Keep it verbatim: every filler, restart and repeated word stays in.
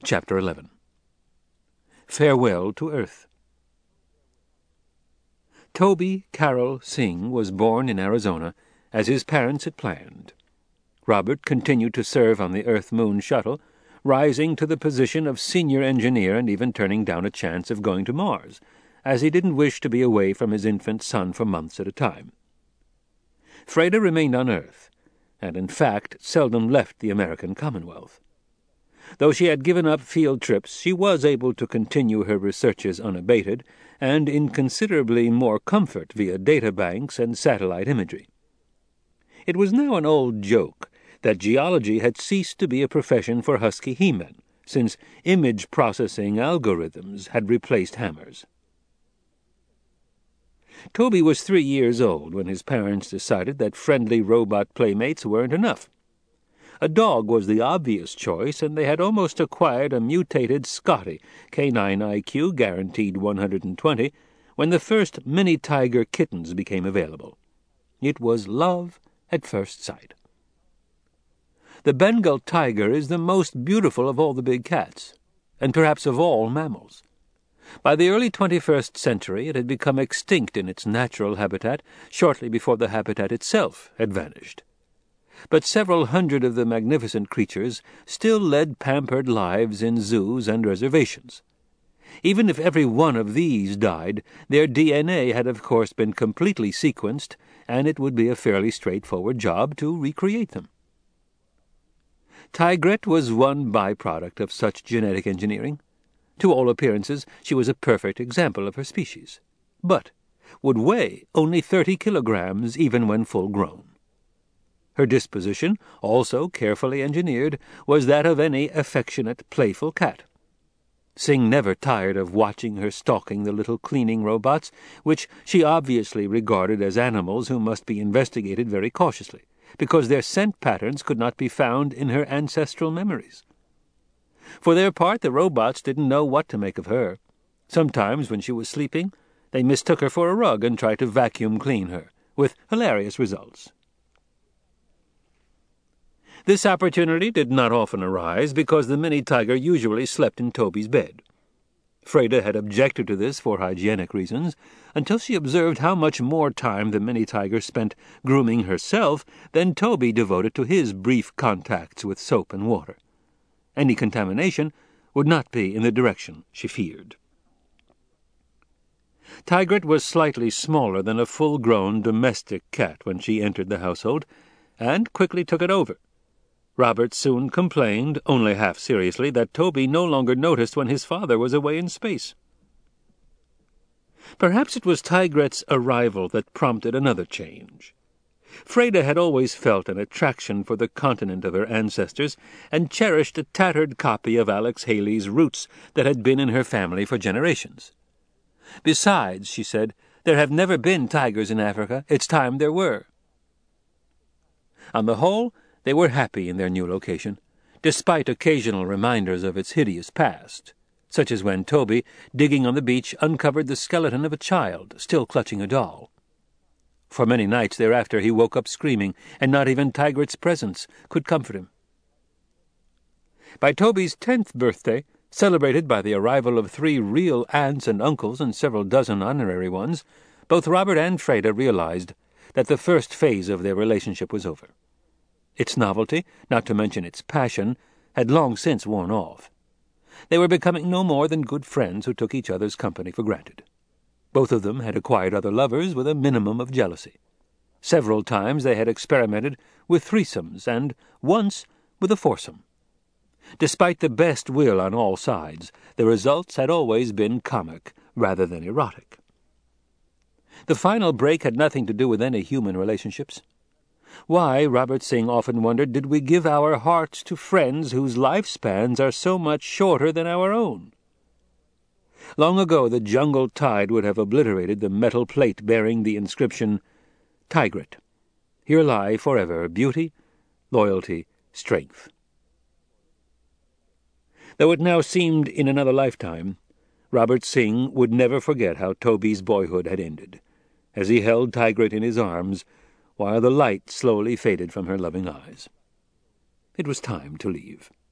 Chapter eleven. Farewell to Earth. Toby Carroll Singh was born in Arizona, as his parents had planned. Robert continued to serve on the Earth-Moon shuttle, rising to the position of senior engineer and even turning down a chance of going to Mars, as he didn't wish to be away from his infant son for months at a time. Freda remained on Earth, and in fact seldom left the American Commonwealth. Though she had given up field trips, she was able to continue her researches unabated, and in considerably more comfort via databanks and satellite imagery. It was now an old joke that geology had ceased to be a profession for husky he-men, since image processing algorithms had replaced hammers. Toby was three years old when his parents decided that friendly robot playmates weren't enough. A dog was the obvious choice, and they had almost acquired a mutated Scotty, canine I Q guaranteed one hundred twenty, when the first mini-tiger kittens became available. It was love at first sight. The Bengal tiger is the most beautiful of all the big cats, and perhaps of all mammals. By the early twenty-first century it had become extinct in its natural habitat, shortly before the habitat itself had vanished. But several hundred of the magnificent creatures still led pampered lives in zoos and reservations. Even if every one of these died, their D N A had of course been completely sequenced, and it would be a fairly straightforward job to recreate them. Tigret was one byproduct of such genetic engineering. To all appearances, she was a perfect example of her species, but would weigh only thirty kilograms even when full-grown. Her disposition, also carefully engineered, was that of any affectionate, playful cat. Singh never tired of watching her stalking the little cleaning robots, which she obviously regarded as animals who must be investigated very cautiously, because their scent patterns could not be found in her ancestral memories. For their part, the robots didn't know what to make of her. Sometimes, when she was sleeping, they mistook her for a rug and tried to vacuum clean her, with hilarious results. This opportunity did not often arise, because the mini-tiger usually slept in Toby's bed. Freda had objected to this for hygienic reasons, until she observed how much more time the mini-tiger spent grooming herself than Toby devoted to his brief contacts with soap and water. Any contamination would not be in the direction she feared. Tigret was slightly smaller than a full-grown domestic cat when she entered the household, and quickly took it over. Robert soon complained, only half seriously, that Toby no longer noticed when his father was away in space. Perhaps it was Tigret's arrival that prompted another change. Freda had always felt an attraction for the continent of her ancestors, and cherished a tattered copy of Alex Haley's Roots that had been in her family for generations. Besides, she said, there have never been tigers in Africa. It's time there were. On the whole, they were happy in their new location, despite occasional reminders of its hideous past, such as when Toby, digging on the beach, uncovered the skeleton of a child, still clutching a doll. For many nights thereafter he woke up screaming, and not even Tigret's presence could comfort him. By Toby's tenth birthday, celebrated by the arrival of three real aunts and uncles and several dozen honorary ones, both Robert and Freda realized that the first phase of their relationship was over. Its novelty, not to mention its passion, had long since worn off. They were becoming no more than good friends who took each other's company for granted. Both of them had acquired other lovers with a minimum of jealousy. Several times they had experimented with threesomes, and once with a foursome. Despite the best will on all sides, the results had always been comic rather than erotic. The final break had nothing to do with any human relationships. Why, Robert Singh often wondered, did we give our hearts to friends whose lifespans are so much shorter than our own? Long ago the jungle tide would have obliterated the metal plate bearing the inscription, Tigret. Here lie forever beauty, loyalty, strength. Though it now seemed in another lifetime, Robert Singh would never forget how Toby's boyhood had ended, as he held Tigret in his arms, while the light slowly faded from her loving eyes. It was time to leave.